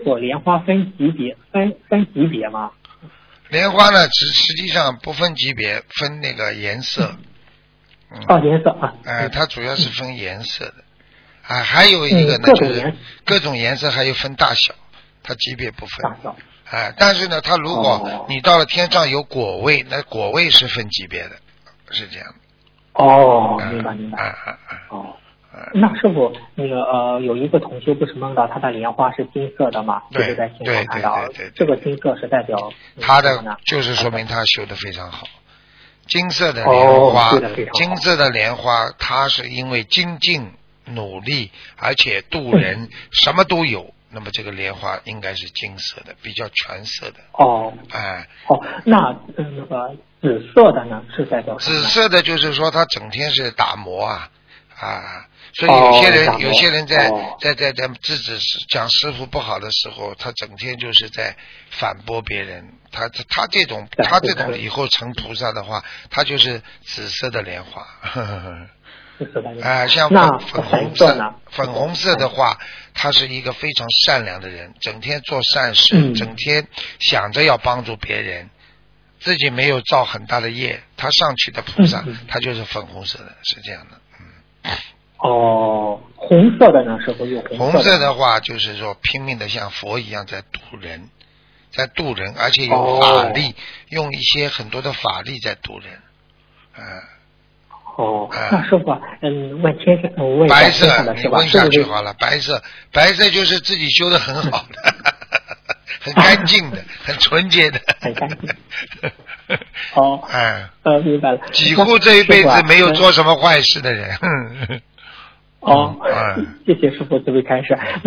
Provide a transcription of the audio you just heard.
傅，莲花分级别，分级别吗？ 莲花呢，实际上不分级别，分那个颜色。 颜色啊。 它主要是分颜色的。还有一个呢，就是各种颜色还有分大小，它级别不分。 大小。 但是呢，它如果你到了天上有果位，那果位是分级别的，是这样的。 明白。那师傅，那个有一个同修不是梦到他的莲花是金色的吗？就是在心中看到，这个金色是代表他的，就是说明他修得非常好。金色的莲花，金色的莲花，它是因为精进努力，而且渡人，什么都有。那么这个莲花应该是金色的，比较全色的。 那那个紫色的呢，是代表什么？ 紫色的就是说他整天是打磨所以有些人在制止讲师傅不好的时候，他整天就是在反驳别人。他这种以后成菩萨的话，他就是紫色的莲花。像粉红色的话，他是一个非常善良的人，整天做善事，整天想着要帮助别人，自己没有造很大的业，他上去的菩萨，他就是粉红色的，是这样的。 红色的呢？是不是有红色的话，就是说拼命的像佛一样在渡人，而且有法力，用一些很多的法力在渡人。 那师傅，问白色，你问下去好了。白色就是自己修得很好的，很干净的，很纯洁的， 很干净。明白了。 几乎这一辈子没有做什么坏事的人。 谢谢师傅慈悲开示。